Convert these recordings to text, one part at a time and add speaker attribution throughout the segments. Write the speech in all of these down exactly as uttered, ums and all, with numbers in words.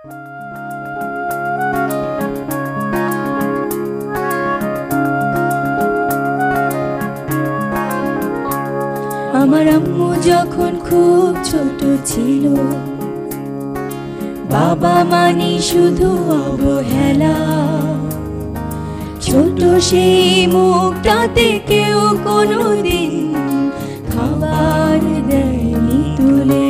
Speaker 1: আমার আম্মু যখন খুব ছোট ছিল, বাবা মানি শুধু অবহেলা। ছোট সেই মুখটাতে কেউ কোনোদিন খাবার দেয়নি তুলে।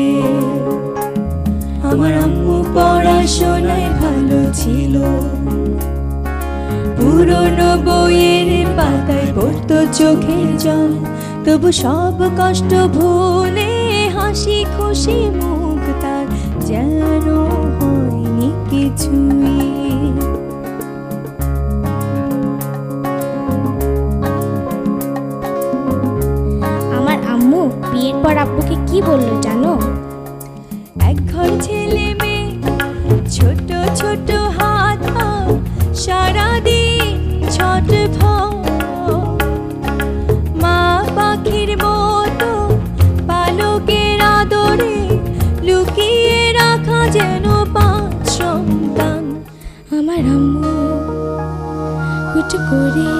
Speaker 1: আমার আম্মু পড়াশোনায় ভালো ছিল, পুরনো বইয়ের পাতায় পড়তো চোখের জল। তবু সব কষ্ট ভুলে হাসি খুশি মুখ তার যেন হয়নি কিছুই।
Speaker 2: আমার আম্মু বিয়ের পর আব্বুকে কি বললো জানো?
Speaker 1: এক ঘর ছেলে মেয়ে, ছোট ছোট হাত পা, সারাদিন ছটফট। মা পাখির মতো পালকের আদরে লুকিয়ে রাখা যেন পাঁচ সন্তান।
Speaker 2: আমার আম্মু হুট করে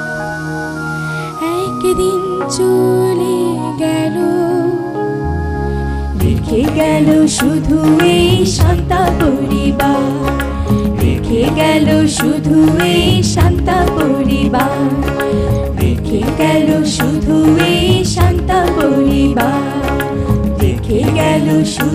Speaker 2: একদিন চলে গেল,
Speaker 1: রেখে গেল শুধু এই শান্তা পরিবার। রেখে গেল শুধু এই শান্তা পরিবার। রেখে গেল শুধু এই শান্তা পরিবার। রেখে গেল শুধু